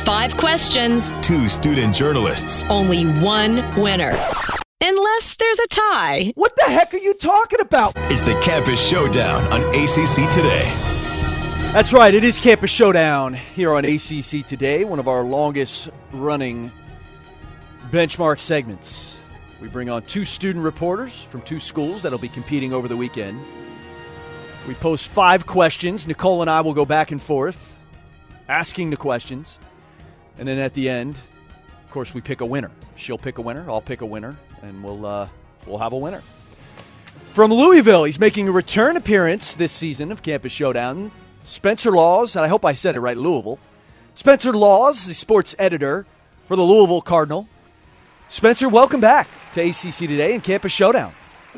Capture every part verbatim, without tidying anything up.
Five questions. Two student journalists. Only one winner. Unless there's a tie. What the heck are you talking about? It's the Campus Showdown on A C C Today. That's right, it is Campus Showdown here on A C C Today, one of our longest running benchmark segments. We bring on two student reporters from two schools that'll be competing over the weekend. We post five questions. Nicole and I will go back and forth asking the questions. And then at the end, of course, we pick a winner. She'll pick a winner, I'll pick a winner, and we'll uh, we'll have a winner. From Louisville, he's making a return appearance this season of Campus Showdown. Spencer Laws, and I hope I said it right, Louisville. Spencer Laws, the sports editor for the Louisville Cardinal. Spencer, welcome back to A C C Today and Campus Showdown.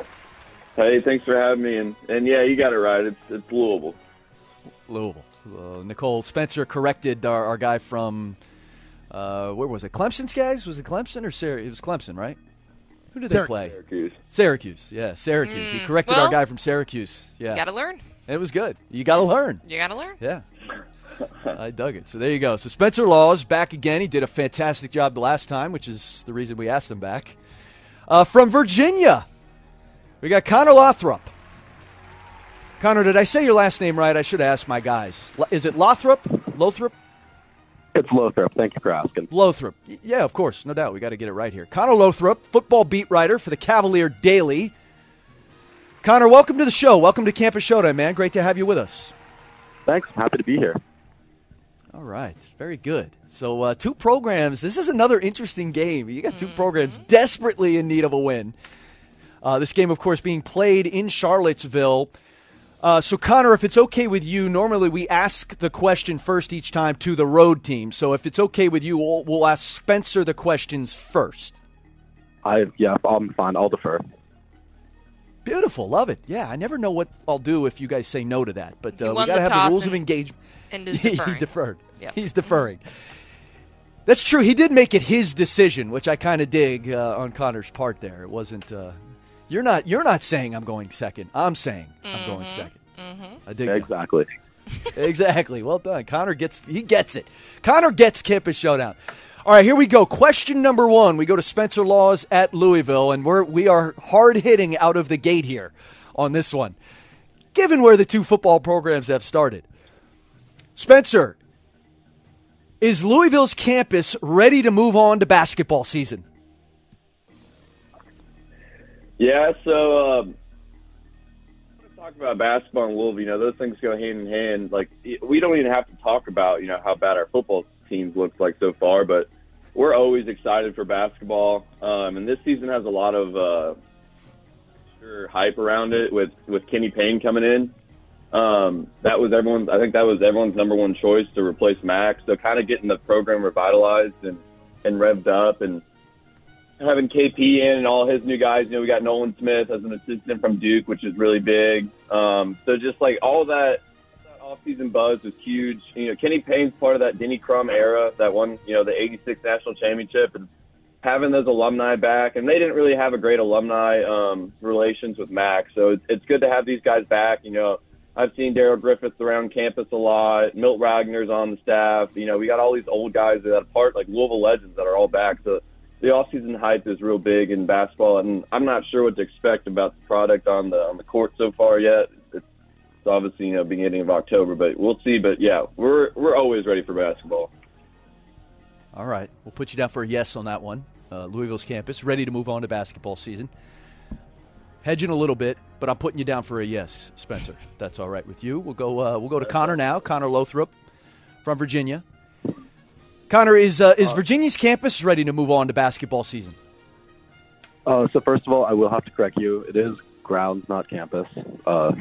Hey, thanks for having me. And, and yeah, you got it right. It's it's Louisville. Louisville. Uh, Nicole, Spencer corrected our, our guy from, uh, where was it? Clemson's guys? Was it Clemson or Syracuse? It was Clemson, right? Who did they play? Syracuse. Syracuse, yeah, Syracuse. Mm, he corrected well, our guy from Syracuse. Yeah, You gotta learn. it was good. You got to learn. You gotta learn. Yeah. I dug it. So there you go. So Spencer Laws back again. He did a fantastic job the last time, which is the reason we asked him back. Uh, from Virginia, we got Connor Lothrop. Connor, did I say your last name right? I should ask my guys. L- Is it Lothrop? Lothrop? It's Lothrop. Thank you for asking. Lothrop. Y- Yeah, of course. No doubt. We got to get it right here. Connor Lothrop, football beat writer for the Cavalier Daily. Connor, welcome to the show. Welcome to Campus Showdown, man. Great to have you with us. Thanks. I'm happy to be here. All right. Very good. So uh, two programs. This is another interesting game. You got two programs desperately in need of a win. Uh, this game, of course, being played in Charlottesville. Uh, so, Connor, if it's okay with you, normally we ask the question first each time to the road team. So if it's okay with you, we'll, we'll ask Spencer the questions first. I yeah, I'm fine. I'll defer. Beautiful. Love it. Yeah, I never know what I'll do if you guys say no to that. But He uh, we won got to the have the toss rules of and- engagement. And is he deferring. deferred. Yep. He's deferring. That's true. He did make it his decision, which I kind of dig uh, on Connor's part there. It wasn't uh, – you're not You're not saying I'm going second. I'm saying I'm going second. I dig that. Exactly. Exactly. Well done. Connor gets he gets it. Connor gets Campus Showdown. All right, here we go. Question number one. We go to Spencer Laws at Louisville, and we're we are hard hitting out of the gate here on this one, given where the two football programs have started. Spencer, is Louisville's campus ready to move on to basketball season? Yeah, so um, talk about basketball in Louisville. You know, those things go hand in hand. Like, we don't even have to talk about, you know, how bad our football teams looks like so far, but we're always excited for basketball. Um, and this season has a lot of uh, sure hype around it with, with Kenny Payne coming in. Um, that was everyone's, I think that was everyone's number one choice to replace Max. So kind of getting the program revitalized and, and revved up, and having K P in and all his new guys. You know, we got Nolan Smith as an assistant from Duke, which is really big. Um, so just like all that, that off-season buzz was huge. You know, Kenny Payne's part of that Denny Crum era, that won, you know, the eighty-six national championship, and having those alumni back. And they didn't really have a great alumni um, relations with Max. So it's, it's good to have these guys back. You know, I've seen Daryl Griffiths around campus a lot. Milt Wagner's on the staff. You know, we got all these old guys that are part, like Louisville legends, that are all back. So the offseason hype is real big in basketball, and I'm not sure what to expect about the product on the on the court so far yet. It's, it's obviously, you know, beginning of October, but we'll see. But yeah, we're we're always ready for basketball. All right, we'll put you down for a yes on that one. Uh, Louisville's campus ready to move on to basketball season. Hedging a little bit, but I'm putting you down for a yes, Spencer. That's all right with you. We'll go. Uh, we'll go to Connor now. Connor Lothrop from Virginia. Connor, is uh, is Virginia's campus ready to move on to basketball season? Uh, so first of all, I will have to correct you. It is grounds, not campus. Uh,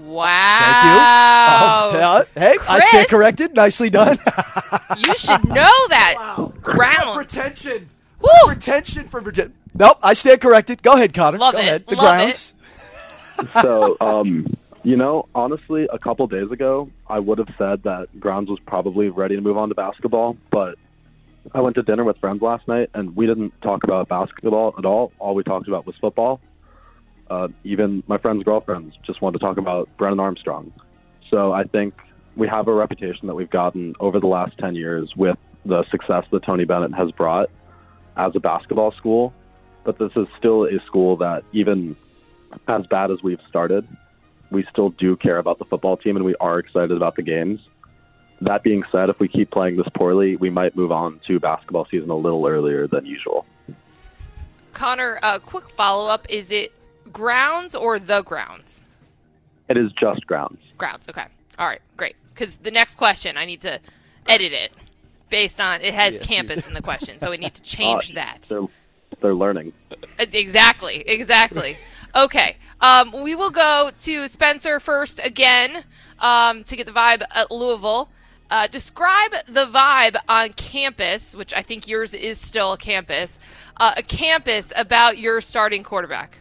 Wow. Thank you. Uh, hey, I Chris? stand corrected. Nicely done. You should know that. Wow. Ground. Pretension. Woo. Pretension from Virginia. Nope, I stand corrected. Go ahead, Connor. Love Go it. ahead. The Love grounds. so, um, you know, honestly, a couple days ago, I would have said that grounds was probably ready to move on to basketball, but I went to dinner with friends last night, and we didn't talk about basketball at all. All we talked about was football. Uh, even my friends' girlfriends just wanted to talk about Brennan Armstrong. So I think we have a reputation that we've gotten over the last ten years with the success that Tony Bennett has brought as a basketball school. But this is still a school that, even as bad as we've started, we still do care about the football team, and we are excited about the games. That being said, if we keep playing this poorly, we might move on to basketball season a little earlier than usual. Connor, a uh, quick follow-up. Is it grounds or the grounds? It is just grounds. Grounds, okay. All right, great. Because the next question, I need to edit it based on, it has Yes. campus in the question, so we need to change Uh, that. They're, they're learning. Exactly, exactly. Okay, um, we will go to Spencer first again um, to get the vibe at Louisville. Uh, describe the vibe on campus, which I think yours is still a campus, uh, a campus about your starting quarterback.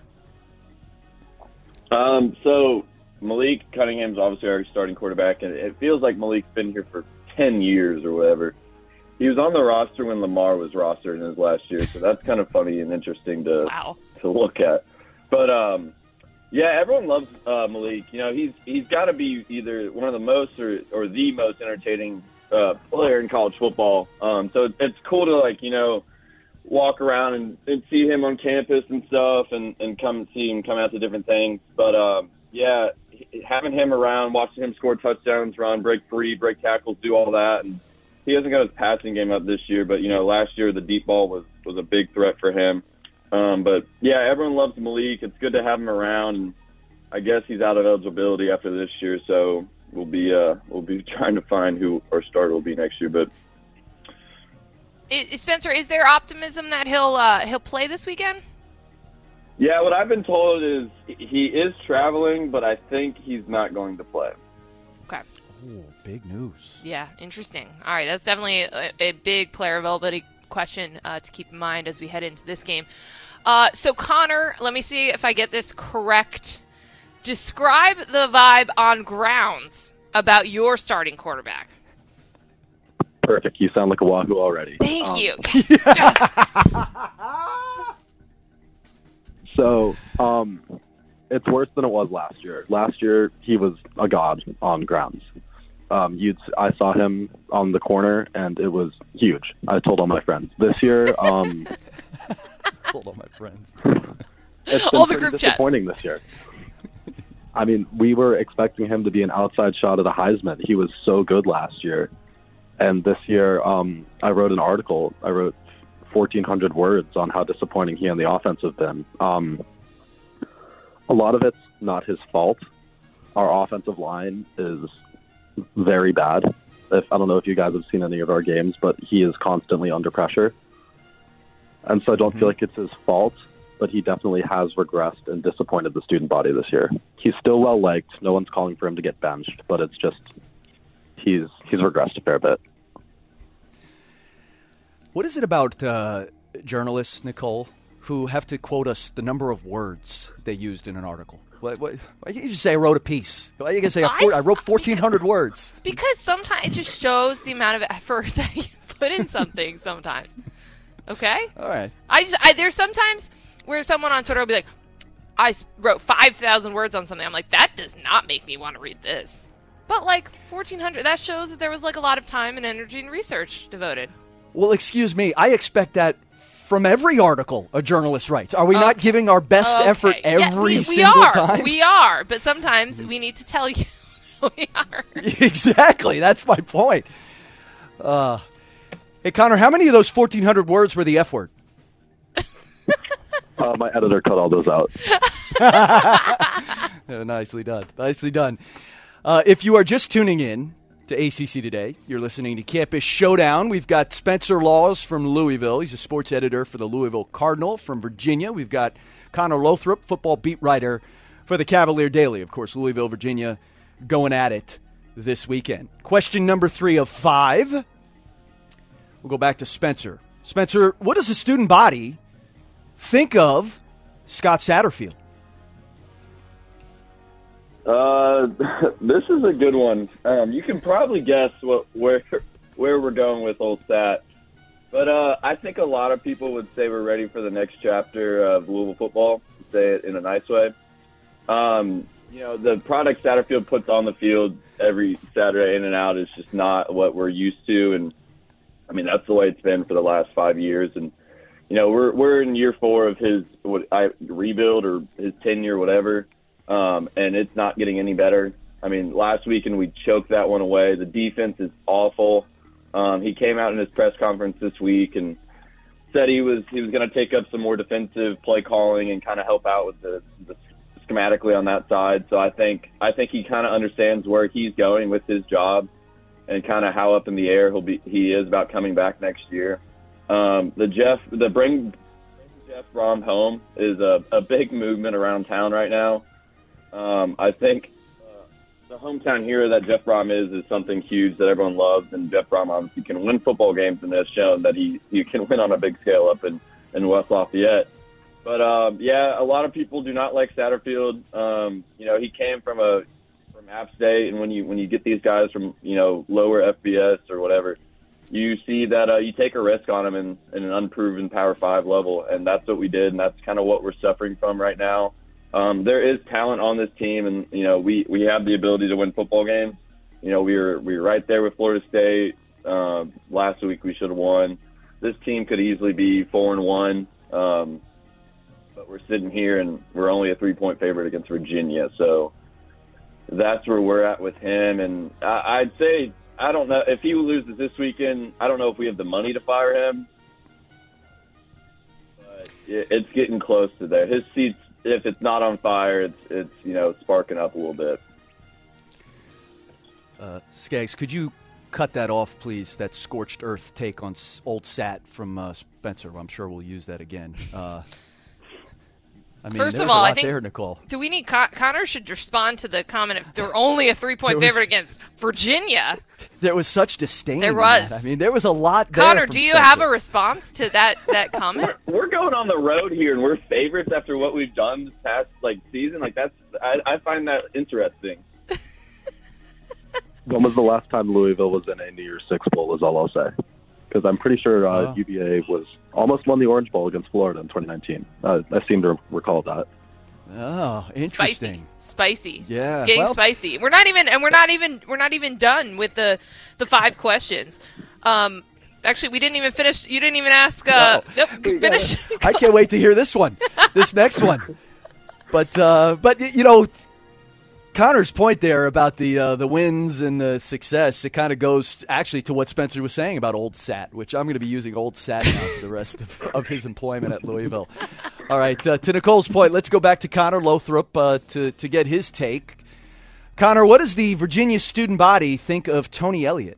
Um, so Malik Cunningham's obviously our starting quarterback, and it feels like Malik's been here for ten years or whatever. He was on the roster when Lamar was rostered in his last year, so that's kind of funny and interesting to Wow. to look at. But um, yeah, everyone loves uh, Malik. You know, he's he's got to be either one of the most or, or the most entertaining uh, player in college football. Um, so it's cool to, like, you know, walk around and, and see him on campus and stuff, and, and come see him come out to different things. But um, yeah, having him around, watching him score touchdowns, run, break free, break tackles, do all that, and he hasn't got his passing game up this year, but, you know, last year the deep ball was, was a big threat for him. Um, but, yeah, everyone loves Malik. It's good to have him around. And I guess he's out of eligibility after this year, so we'll be uh, we'll be trying to find who our starter will be next year. But I, Spencer, is there optimism that he'll uh, he'll play this weekend? yeah, what I've been told is he is traveling, but I think he's not going to play. Okay. Ooh, big news. Yeah, interesting. All right, that's definitely a, a big player availability question uh, to keep in mind as we head into this game. Uh, so, Connor, let me see if I get this correct. Describe the vibe on grounds about your starting quarterback. Perfect. You sound like a Wahoo already. Thank Um, you. Yes, yes. So, um, it's worse than it was last year. Last year, he was a god on grounds. Um, you'd, I saw him on the corner, and it was huge. I told all my friends. This year, um, Told all my friends. it's been All the pretty group chats. disappointing this year. I mean, we were expecting him to be an outside shot at a Heisman. He was so good last year. And this year, um, I wrote an article. I wrote fourteen hundred words on how disappointing he and the offense have been. Um, a lot of it's not his fault. Our offensive line is very bad. If I don't know if you guys have seen any of our games, but he is constantly under pressure. And so I don't Mm-hmm. feel like it's his fault, but he definitely has regressed and disappointed the student body this year. He's still well liked. No one's calling for him to get benched, but it's just he's he's regressed a fair bit. What is it about uh, journalists, Nicole, who have to quote us the number of words they used in an article? What, what, why can't you just say I wrote a piece? Why you can say I, I I wrote s- fourteen hundred words? Because sometimes it just shows the amount of effort that you put in something sometimes. Okay? All right. I just, I, there's sometimes where someone on Twitter will be like, I s- wrote five thousand words on something. I'm like, that does not make me want to read this. But like fourteen hundred, that shows that there was like a lot of time and energy and research devoted. Well, excuse me. I expect that from every article a journalist writes. Are we not Okay. giving our best Okay. effort Yeah, every we, we single are. time? We are. But sometimes we need to tell you we are. Exactly. That's my point. Uh, hey, Connor, how many of those fourteen hundred words were the F word? Uh, my editor cut all those out. Uh, nicely done. Nicely done. Uh, if you are just tuning in to A C C Today, you're listening to Campus Showdown. We've got Spencer Laws from Louisville. He's a sports editor for the Louisville Cardinal. From Virginia, we've got Connor Lothrop, football beat writer for the Cavalier Daily. Of course, Louisville, Virginia, going at it this weekend. Question number three of five. We'll go back to Spencer. Spencer, what does the student body think of Scott Satterfield? Uh, this is a good one. Um, you can probably guess what where where we're going with old Sat, but uh, I think a lot of people would say we're ready for the next chapter of Louisville football. To say it in a nice way. Um, you know, the product Satterfield puts on the field every Saturday in and out is just not what we're used to, and I mean, that's the way it's been for the last five years. And, you know, we're we're in year four of his what I rebuild or his tenure, whatever, um, and it's not getting any better. I mean, last weekend we choked that one away. The defense is awful. Um, he came out in his press conference this week and said he was he was going to take up some more defensive play calling and kind of help out with the, the schematically on that side. So I think I think he kind of understands where he's going with his job and kind of how up in the air he'll be he is about coming back next year. Um, the Jeff the bring Jeff Brom home is a, a big movement around town right now. Um, I think uh, the hometown hero that Jeff Brom is is something huge that everyone loves, and Jeff Brom obviously can win football games and has shown that he, he can win on a big scale up in, in West Lafayette. But um, yeah, a lot of people do not like Satterfield. Um, you know, he came from a from App State, and when you when you get these guys from you know lower F B S or whatever, you see that uh, you take a risk on them in, in an unproven Power Five level, and that's what we did, and that's kind of what we're suffering from right now. Um, there is talent on this team, and you know we, we have the ability to win football games. You know we were we were right there with Florida State. Um, last week we should have won. This team could easily be four and one, um, but we're sitting here and we're only a three point favorite against Virginia. So that's where we're at with him, and I, I'd say. I don't know if he loses this weekend. I don't know if we have the money to fire him, but it's getting close to there. His seat's, if it's not on fire, it's it's you know sparking up a little bit. Uh, Skaggs, could you cut that off, please? That scorched earth take on old Sat from uh, Spencer. I'm sure we'll use that again. Uh, I mean, First there's of all, a lot I think there, Nicole. Do we need Con- Connor should respond to the comment if they're only a three-point was, favorite against Virginia. There was such disdain. There in was. that. I mean, there was a lot there. Connor, from do you Spencer. have a response to that that comment? We're going on the road here, and we're favorites after what we've done this past like season. Like that's I, I find that interesting. When was the last time Louisville was in a New Year's Six bowl? Is all I'll say. Because I'm pretty sure uh, oh. U V A was almost won the Orange Bowl against Florida in twenty nineteen. Uh, I seem to recall that. Oh, interesting. Spicy. Spicy. Yeah. It's getting well, spicy. We're not even and we're not even we're not even done with the the five questions. Um actually we didn't even finish you didn't even ask uh No. nope, finish. I can't wait to hear this one. This next one. But uh but you know Connor's point there about the uh, the wins and the success, it kind of goes actually to what Spencer was saying about Old Sat, which I'm going to be using Old Sat now for the rest of, of his employment at Louisville. All right, uh, to Nicole's point, let's go back to Connor Lothrop uh, to, to get his take. Connor, what does the Virginia student body think of Tony Elliott?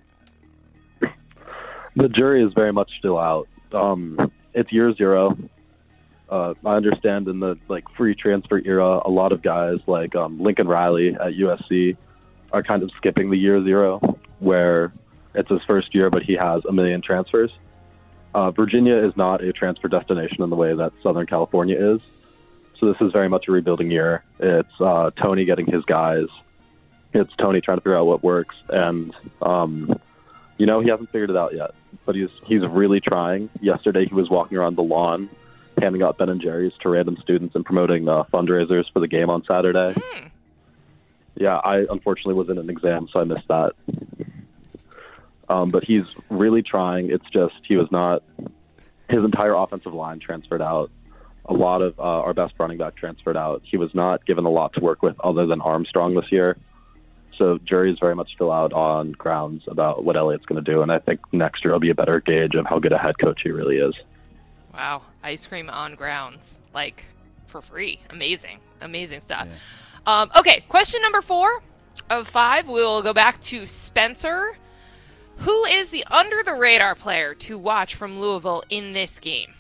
The jury is very much still out. Um, it's year zero. Uh, I understand in the like free transfer era, a lot of guys like um, Lincoln Riley at U S C are kind of skipping the year zero, where it's his first year, but he has a million transfers. Uh, Virginia is not a transfer destination in the way that Southern California is. So this is very much a rebuilding year. It's uh, Tony getting his guys. It's Tony trying to figure out what works. And, um, you know, he hasn't figured it out yet, but he's he's really trying. Yesterday he was walking around the lawn handing out Ben and Jerry's to random students and promoting uh, fundraisers for the game on Saturday. Mm. Yeah, I unfortunately was in an exam, so I missed that. Um, but he's really trying. It's just he was not – his entire offensive line transferred out. A lot of uh, our best running back transferred out. He was not given a lot to work with other than Armstrong this year. So jury's very much still out on grounds about what Elliott's going to do, and I think next year will be a better gauge of how good a head coach he really is. Wow, ice cream on grounds, like for free. Amazing, amazing stuff. Yeah. Um, okay, question number four of five. We will go back to Spencer. Who is the under-the-radar player to watch from Louisville in this game?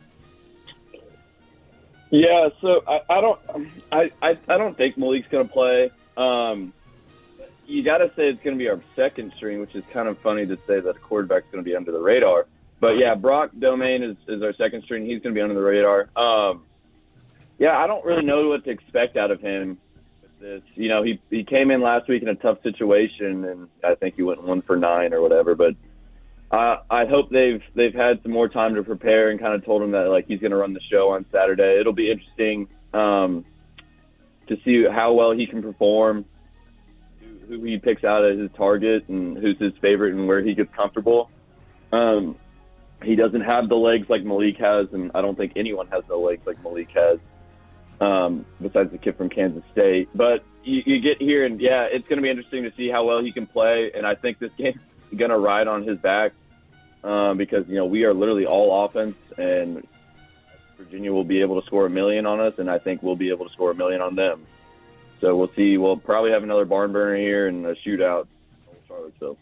Yeah, so I, I don't, I, I, I don't think Malik's going to play. Um, you got to say it's going to be our second string, which is kind of funny to say that a quarterback's going to be under the radar. But, yeah, Brock Domain is, is our second string. He's going to be under the radar. Um, yeah, I don't really know what to expect out of him with this. You know, he he came in last week in a tough situation, and I think he went one for nine or whatever. But uh, I hope they've they've had some more time to prepare and kind of told him that, like, he's going to run the show on Saturday. It'll be interesting um, to see how well he can perform, who, who he picks out as his target, and who's his favorite and where he gets comfortable. Um, he doesn't have the legs like Malik has, and I don't think anyone has the legs like Malik has, um, besides the kid from Kansas State. But you, you get here, and, yeah, it's going to be interesting to see how well he can play, and I think this game is going to ride on his back um, because, you know, we are literally all offense, and Virginia will be able to score a million on us, and I think we'll be able to score a million on them. So we'll see. We'll probably have another barn burner here and a shootout in Charlottesville.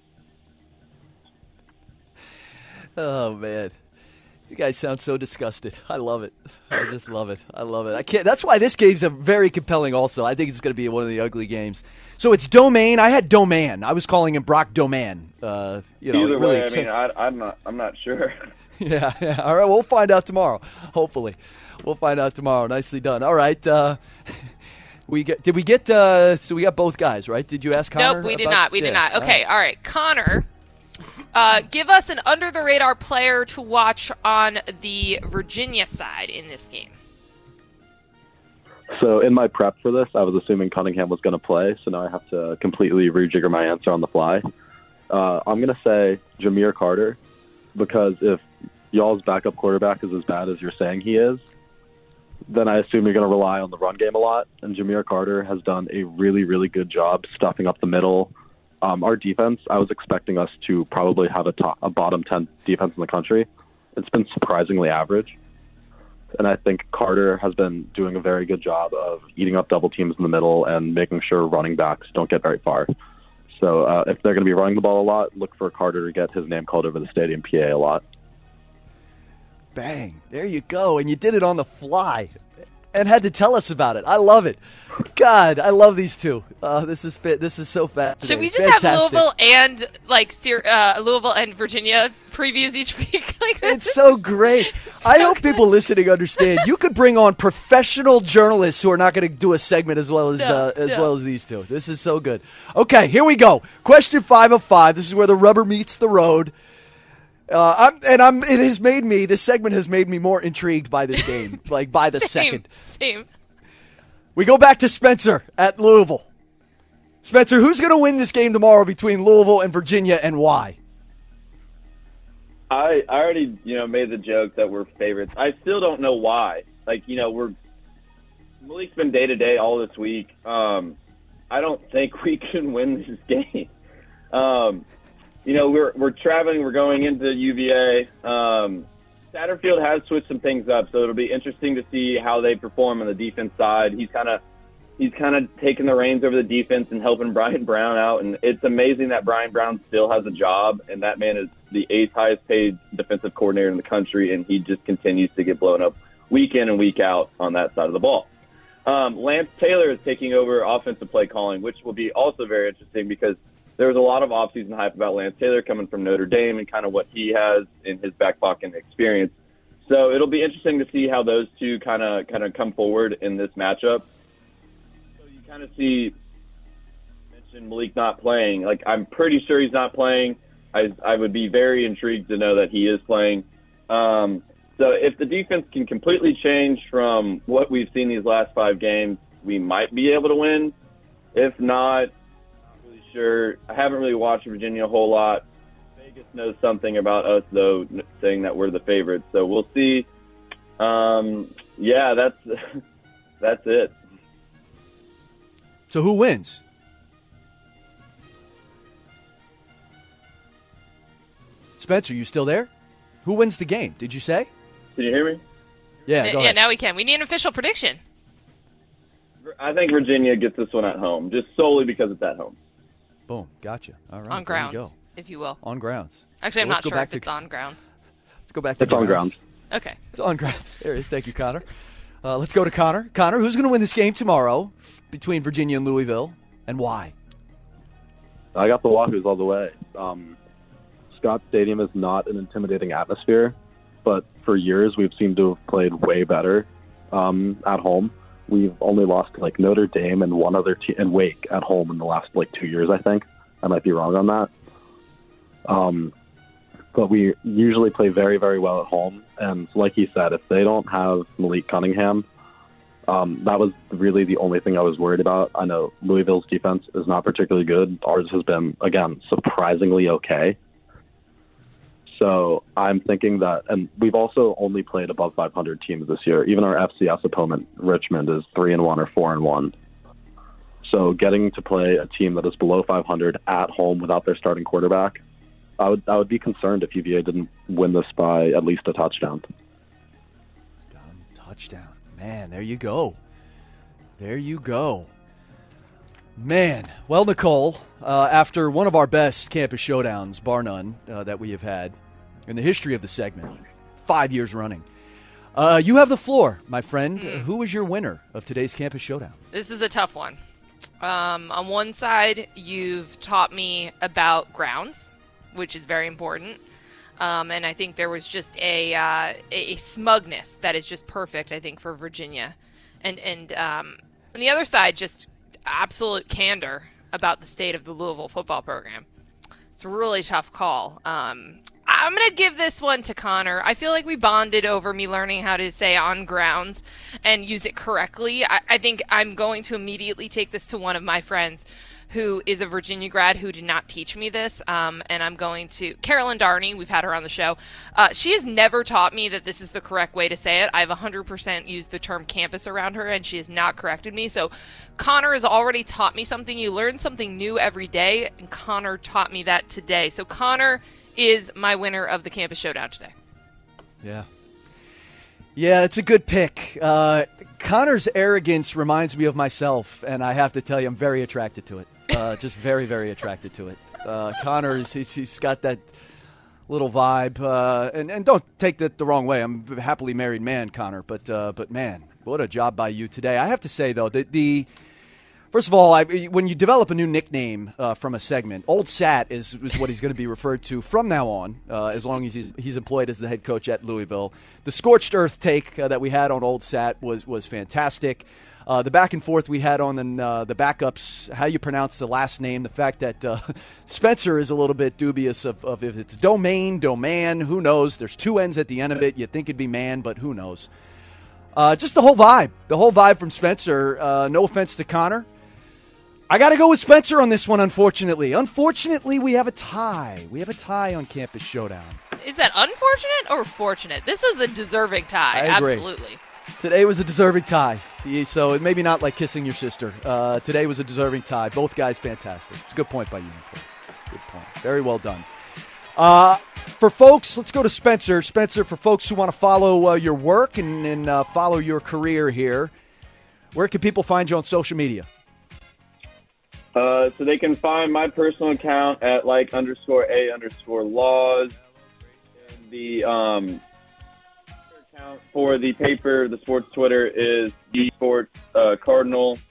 Oh, man. You guys sound so disgusted. I love it. I just love it. I love it. I can't. That's why this game's a very compelling also. I think it's going to be one of the ugly games. So it's Domain. I had Doman. I was calling him Brock Doman. Uh, you know, Either really way, I excited. mean, I, I'm not. I'm not sure. Yeah, yeah. All right, we'll find out tomorrow. Hopefully, we'll find out tomorrow. Nicely done. All right. Uh, we get. Did we get? Uh, so we got both guys, right? Did you ask Connor? Nope, we did about- not. We Yeah, did not. all Okay, all right. Connor, uh, give us an under-the-radar player to watch on the Virginia side in this game. So in my prep for this, I was assuming Cunningham was going to play, so now I have to completely rejigger my answer on the fly. Uh, I'm going to say Jameer Carter, because if y'all's backup quarterback is as bad as you're saying he is, then I assume you're going to rely on the run game a lot. And Jameer Carter has done a really, really good job stuffing up the middle. Um, our defense, I was expecting us to probably have a, top, a bottom ten defense in the country. It's been surprisingly average. And I think Carter has been doing a very good job of eating up double teams in the middle and making sure running backs don't get very far. So uh, if they're going to be running the ball a lot, look for Carter to get his name called over the stadium P A a lot. Bang. There you go. And you did it on the fly and had to tell us about it. I love it. God, I love these two. Uh, this is fit. This is so fast. Should we just Fantastic. have Louisville and like Syr- uh, Louisville and Virginia previews each week? Like this It's is- so great. it's I so hope good. people listening understand. You could bring on professional journalists who are not going to do a segment as well as No, uh, as no. well as these two. This is so good. Okay, here we go. Question five of five. This is where the rubber meets the road. Uh, I'm, and I'm. It has made me. This segment has made me more intrigued by this game, like by the Same, second. same. We go back to Spencer at Louisville. Spencer, who's going to win this game tomorrow between Louisville and Virginia, and why? I, I already, you know, made the joke that we're favorites. I still don't know why. Like, you know, we're Malik's been day to day all this week. Um, I don't think we can win this game. Um, you know, we're we're traveling. We're going into U V A. Um, Satterfield has switched some things up, so it'll be interesting to see how they perform on the defense side. He's kind of he's kind of taking the reins over the defense and helping Brian Brown out. And it's amazing that Brian Brown still has a job, and that man is the eighth highest paid defensive coordinator in the country, and he just continues to get blown up week in and week out on that side of the ball. Um, Lance Taylor is taking over offensive play calling, which will be also very interesting because there was a lot of offseason hype about Lance Taylor coming from Notre Dame and kind of what he has in his back pocket experience. So it'll be interesting to see how those two kind of kind of come forward in this matchup. So you kind of see, I mentioned Malik not playing. Like, I'm pretty sure he's not playing. I, I would be very intrigued to know that he is playing. Um, so if the defense can completely change from what we've seen these last five games, we might be able to win. If not, sure. I haven't really watched Virginia a whole lot. Vegas knows something about us, though, saying that we're the favorites. So we'll see. Um, yeah, that's that's it. So who wins? Spencer, you still there? Who wins the game? Did you say? Can you hear me? Yeah, Uh, go yeah, ahead. now we can. We need an official prediction. I think Virginia gets this one at home, just solely because it's at home. Boom, gotcha. All right, On there you grounds, go. if you will. On grounds. Actually, I'm Well, let's not go sure back if to- it's on grounds. Let's go back to It's on grounds. Okay. It's on grounds. There it is. Thank you, Connor. Uh, let's go to Connor. Connor, who's going to win this game tomorrow between Virginia and Louisville, and why? I got the Wahoos all the way. Um, Scott Stadium is not an intimidating atmosphere, but for years we've seemed to have played way better um, at home. We've only lost to, like, Notre Dame and one other team and Wake at home in the last like two years. I think I might be wrong on that. Um, but we usually play very, very well at home. And like he said, if they don't have Malik Cunningham, um, that was really the only thing I was worried about. I know Louisville's defense is not particularly good. Ours has been, again, surprisingly okay. So I'm thinking that, and we've also only played above five hundred teams this year. Even our F C S opponent, Richmond, is three and one or four and one. So getting to play a team that is below five hundred at home without their starting quarterback, I would I would be concerned if U V A didn't win this by at least a touchdown. Touchdown. Man, there you go. There you go. Man. Well, Nicole, uh, after one of our best campus showdowns, bar none, uh, that we have had in the history of the segment, five years running, uh, you have the floor, my friend. Mm. Who is your winner of today's campus showdown? This is a tough one. Um, on one side, you've taught me about grounds, which is very important. Um, and I think there was just a, uh, a smugness that is just perfect, I think, for Virginia. And, and um, on the other side, just absolute candor about the state of the Louisville football program. It's a really tough call. Um, I'm going to give this one to Connor. I feel like we bonded over me learning how to say on grounds and use it correctly. I, I think I'm going to immediately take this to one of my friends who is a Virginia grad who did not teach me this, um, and I'm going to, Carolyn Darney, we've had her on the show, uh, she has never taught me that this is the correct way to say it. I've one hundred percent used the term campus around her, and she has not corrected me, so Connor has already taught me something. You learn something new every day, and Connor taught me that today. So Connor is my winner of the Campus Showdown today. Yeah. Yeah, it's a good pick. Uh, Connor's arrogance reminds me of myself, and I have to tell you, I'm very attracted to it. Uh, just very, very attracted to it. Uh, Connor, is, he's, he's got that little vibe. Uh, and, and don't take that the wrong way. I'm a happily married man, Connor. But, uh, but man, what a job by you today. I have to say, though, that the first of all, I, when you develop a new nickname uh, from a segment, Old Sat is, is what he's going to be referred to from now on, uh, as long as he's, he's employed as the head coach at Louisville. The scorched earth take uh, that we had on Old Sat was was fantastic. Uh, the back and forth we had on the, uh, the backups, how you pronounce the last name, the fact that uh, Spencer is a little bit dubious of, of if it's domain, domain, who knows. There's two N's at the end of it. You'd think it'd be man, but who knows. Uh, just the whole vibe. The whole vibe from Spencer. Uh, no offense to Connor. I got to go with Spencer on this one, unfortunately. Unfortunately, we have a tie. We have a tie on Campus Showdown. Is that unfortunate or fortunate? This is a deserving tie. I agree. Absolutely. Today was a deserving tie. So maybe not like kissing your sister. Uh, today was a deserving tie. Both guys fantastic. It's a good point by you, Nicole. Good point. Very well done. Uh, for folks, let's go to Spencer. Spencer, for folks who want to follow uh, your work and, and uh, follow your career here, where can people find you on social media? Uh, so they can find my personal account at like underscore a underscore laws. And the um, account for the paper, the sports Twitter, is the sports uh, Cardinal.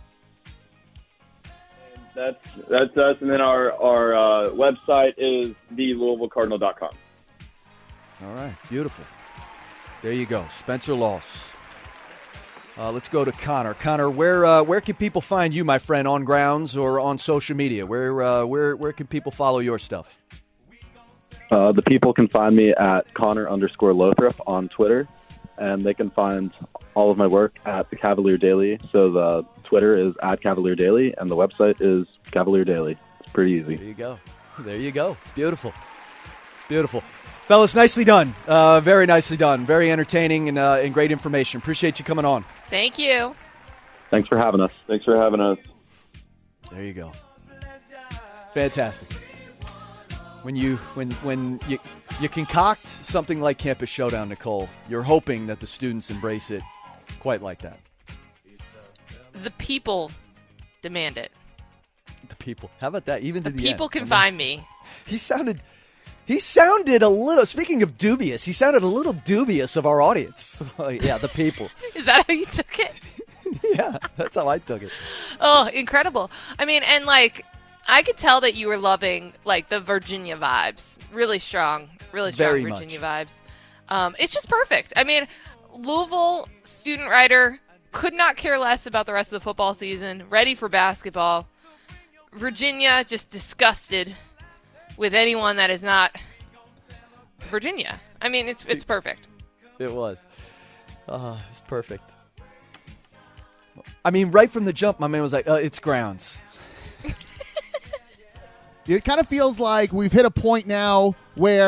And that's that's us. And then our our uh, website is the louisville cardinal dot com. All right, beautiful. There you go, Spencer Loss. Uh, let's go to Connor. Connor, where uh, where can people find you, my friend, on grounds or on social media? Where uh, where where can people follow your stuff? Uh, the people can find me at Connor underscore Lothrop on Twitter, and they can find all of my work at the Cavalier Daily. So the Twitter is at Cavalier Daily, and the website is Cavalier Daily. It's pretty easy. There you go. There you go. Beautiful. Beautiful. Fellas, nicely done. Uh, very nicely done. Very entertaining and, uh, and great information. Appreciate you coming on. Thank you. Thanks for having us. Thanks for having us. There you go. Fantastic. When you when when you you concoct something like Campus Showdown, Nicole, you're hoping that the students embrace it quite like that. The people demand it. The people. How about that? Even The to the people end. can I mean, find me. He sounded he sounded a little, speaking of dubious, he sounded a little dubious of our audience. Yeah, the people. Is that how you took it? Yeah, that's how I took it. Oh, incredible. I mean, and like, I could tell that you were loving like the Virginia vibes. Really strong, really strong Very Virginia much. vibes. Um, it's just perfect. I mean, Louisville student writer could not care less about the rest of the football season, ready for basketball. Virginia just disgusted with anyone that is not Virginia. I mean, it's it's perfect. It was. Oh, it's perfect. I mean, right from the jump, my man was like, uh, it's grounds. It kind of feels like we've hit a point now where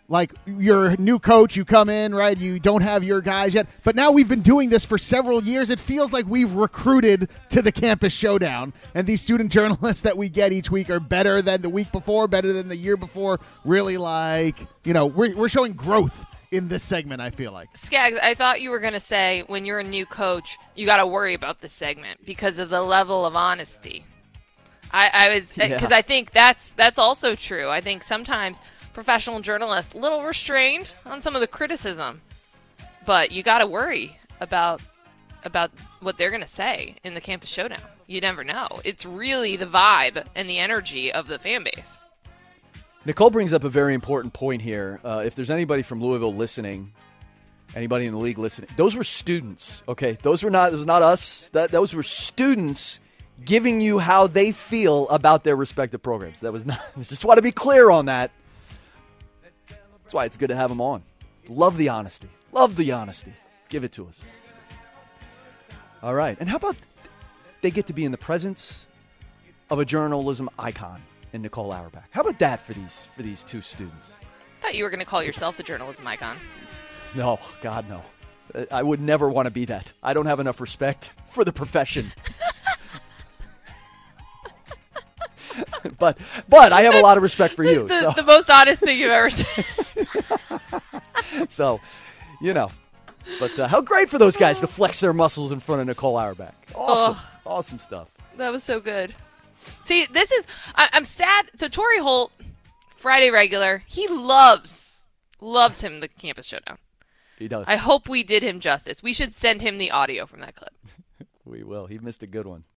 like you're a new coach, you come in, right? You don't have your guys yet. But now we've been doing this for several years. It feels like we've recruited to the Campus Showdown. And these student journalists that we get each week are better than the week before, better than the year before. Really like, you know, we're, we're showing growth in this segment, I feel like. Skaggs, I thought you were going to say when you're a new coach, you got to worry about this segment because of the level of honesty. I, I was, because Yeah. I think that's that's also true. I think sometimes professional journalists, a little restrained on some of the criticism, but you got to worry about about what they're going to say in the Campus Showdown. You never know. It's really the vibe and the energy of the fan base. Nicole brings up a very important point here. Uh, if there's anybody from Louisville listening, anybody in the league listening, those were students, okay? Those were not, it was not us. That Those were students giving you how they feel about their respective programs. That was not, just want to be clear on that. That's why it's good to have them on. Love the honesty. Love the honesty. Give it to us. All right. And how about they get to be in the presence of a journalism icon in Nicole Auerbach? How about that for these for these two students? I thought you were going to call yourself the journalism icon. No, God, no. I would never want to be that. I don't have enough respect for the profession. but but I have a lot of respect for you. The, So. the most honest thing you've ever said. So, you know. But uh, how great for those guys to flex their muscles in front of Nicole Auerbach. Awesome. Ugh. Awesome stuff. That was so good. See, this is, I, I'm sad. So Torrey Holt, Friday regular, he loves, loves him, the Campus Showdown. He does. I hope we did him justice. We should send him the audio from that clip. We will. He missed a good one.